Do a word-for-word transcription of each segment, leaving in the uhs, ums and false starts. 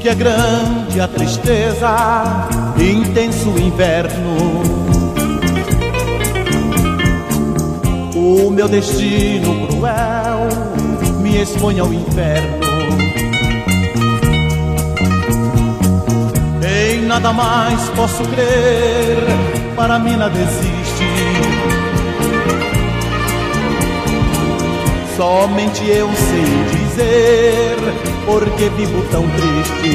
é grande a tristeza, intenso o inverno. O meu destino cruel me expõe ao inferno. Em nada mais posso crer, para mim nada existe. Somente eu sei dizer porque vivo tão triste.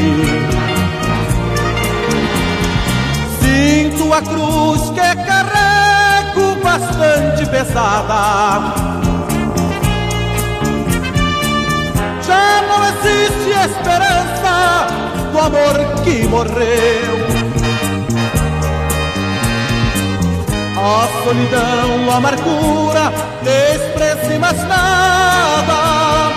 Sinto a cruz que carrego bastante pesada. Já não existe esperança do amor que morreu. A solidão, a amargura, despreze mais nada.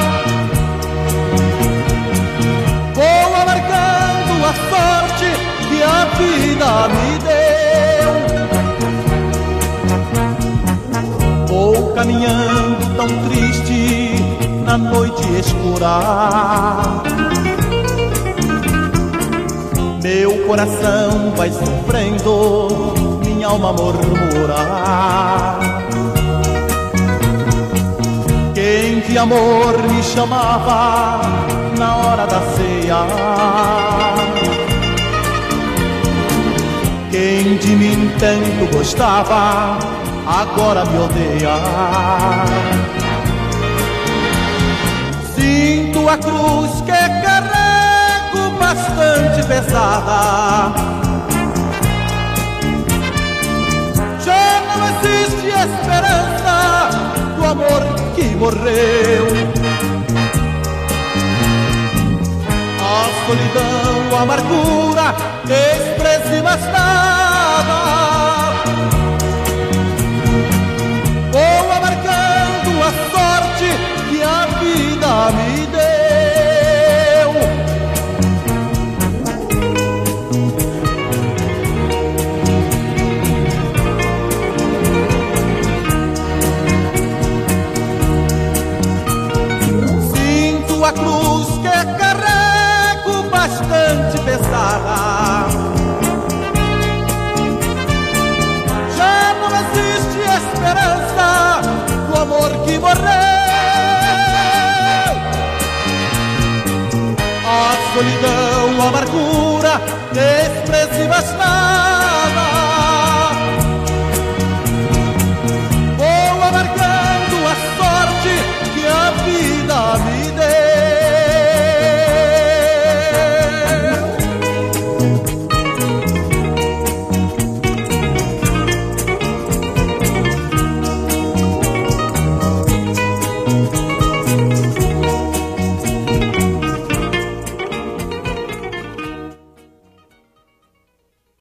Vou amargando a sorte que a vida me deu. Vou caminhando tão triste na noite escura. Meu coração vai sofrendo, minha alma murmura. Quem de amor me chamava na hora da ceia, quem de mim tanto gostava, agora me odeia. Sinto a cruz que carrego bastante pesada. Já não existe esperança do amor que morreu. A solidão, a amargura, despreze mais nada. Vou amargando a sorte que a vida me deu. Sinto a cruz que carrego bastante pesada. Já não existe esperança do amor que morreu. A solidão, a amargura, despreze mais nada.